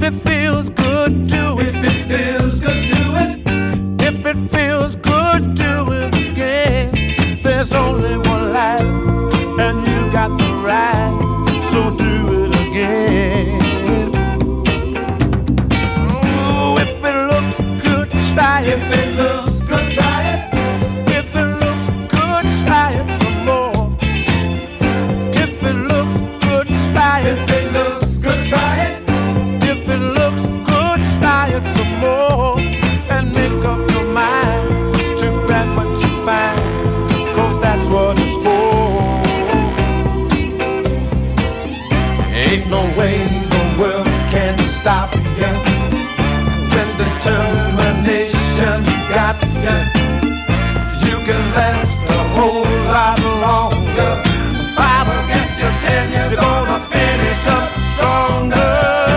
it feels good, do it. If it feels good, do it. If it feels good, do it again. There's only one life, and you got the right, so do it again. Oh, if it looks good, try it. If it looks good, try it. If it looks good, try it some more. If it looks good, try it. If it looks good, try it. If it looks good, try it some more. And make up your mind to grab what you find, 'cause that's what it's for. Ain't no way the world can stop you when determination got you. You can last a whole lot longer. 5 against your 10, you're gonna finish up stronger.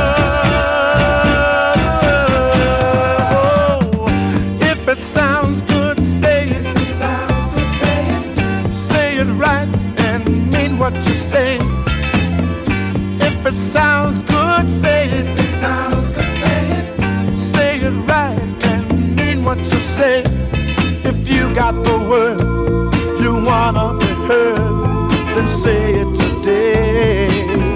Oh, if it sounds good, say it. If it sounds good, say it. Say it right and mean what you say. If it sounds good, say it. If it sounds good, say it. Say it right and mean what you say. If you got the word you wanna be heard, then say it today.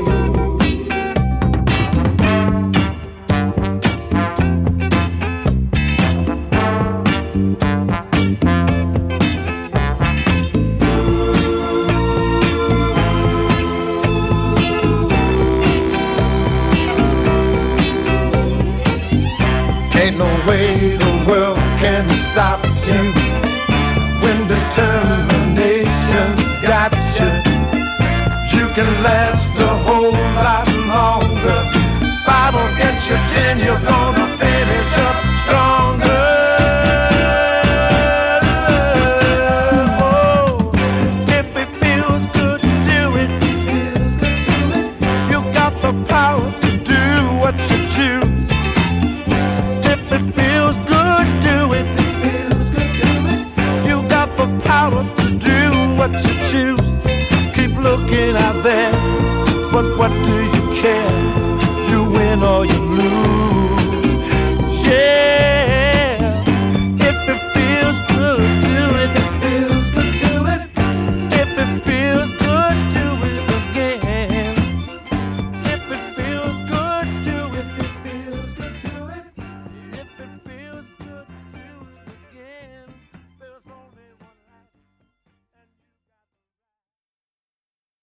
Ain't no way the world can stop you when determination's got you. You can last a whole lot longer. 5 against your 10, you're gonna finish up stronger. Oh, if it feels good, do it. Feels good, do it. You got the power to do what you choose.